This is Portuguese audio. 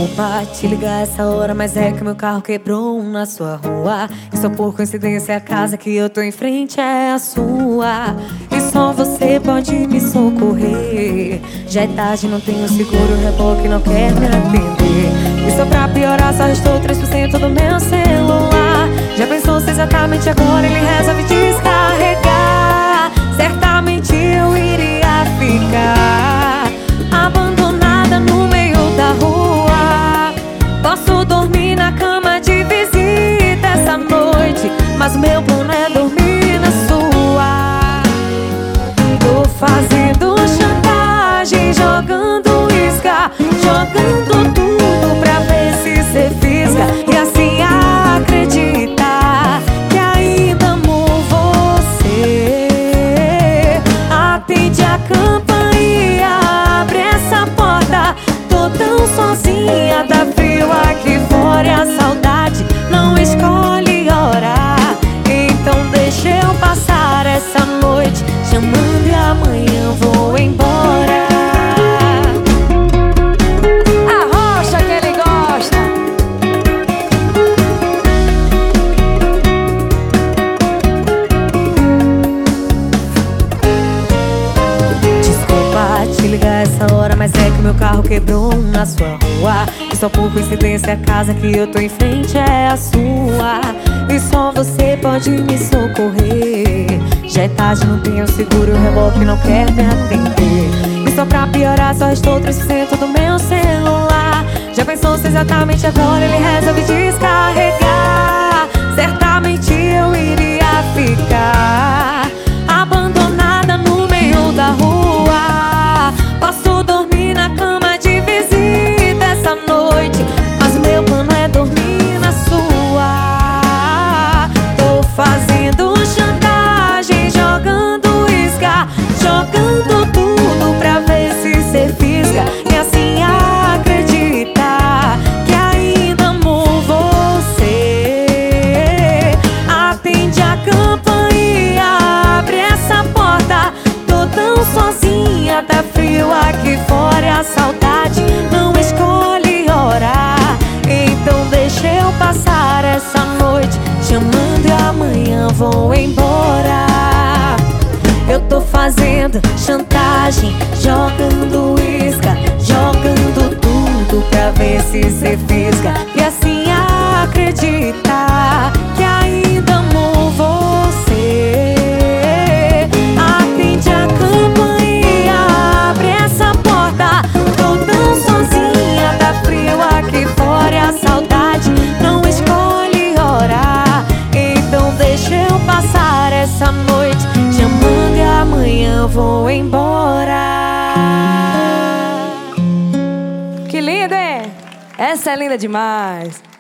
Desculpa te ligar essa hora, mas é que meu carro quebrou na sua rua. E só por coincidência a casa que eu tô em frente é a sua. E só você pode me socorrer. Já é tarde, não tenho seguro, o reboque não quer me atender. E só pra piorar, só restou 3% do meu celular. Já pensou se exatamente agora ele resolve descarregar? Certamente eu iria ficar abandonada no meio da rua. Posso dormir na cama de visita essa noite, mas meu plano é dormir na sua. Tô fazendo chantagem, jogando isca, jogando tudo pra ver se cê fisga. E assim acreditar que ainda amo você. Atende a campainha, abre essa porta. Tô tão sozinha, tá frio aqui fora e a saudade não escolhe hora. Então deixa eu passar essa noite chamando e amanhã vou embora. Arrocha que ele gosta. Desculpa te ligar essa hora, mas é que meu carro quebrou na sua rua. E só por coincidência a casa que eu tô em frente é a sua. E só você pode me socorrer. Já é tarde, não tenho seguro, o reboque não quer me atender. E só pra piorar, só restou 3% do meu celular. Já pensou se exatamente agora ele resolve descarregar? Certamente eu iria ficar abandonada no meio da rua. Posso dormir na cama de visita essa noite, mas meu plano é dormir na sua. Tô fazendo chantagem, jogando isca, jogando tudo pra ver se cê fisga. E assim acreditar que ainda amo você. Atende a campainha, abre essa porta. Tô tão sozinha, tá frio aqui fora e a saudade não escolhe hora. Então deixa eu passar essa noite chamando e amanhã vou embora. Eu tô fazendo chantagem, jogando isca, jogando tudo pra ver se cê fisga. E assim acreditar que ainda amo você. Atende a campainha, abre essa porta. Tô tão sozinha, tá frio aqui fora e a saudade não escolhe hora. Então deixa eu passar essa noite chamando e amanhã vou embora. Que linda, hein? Essa é linda demais.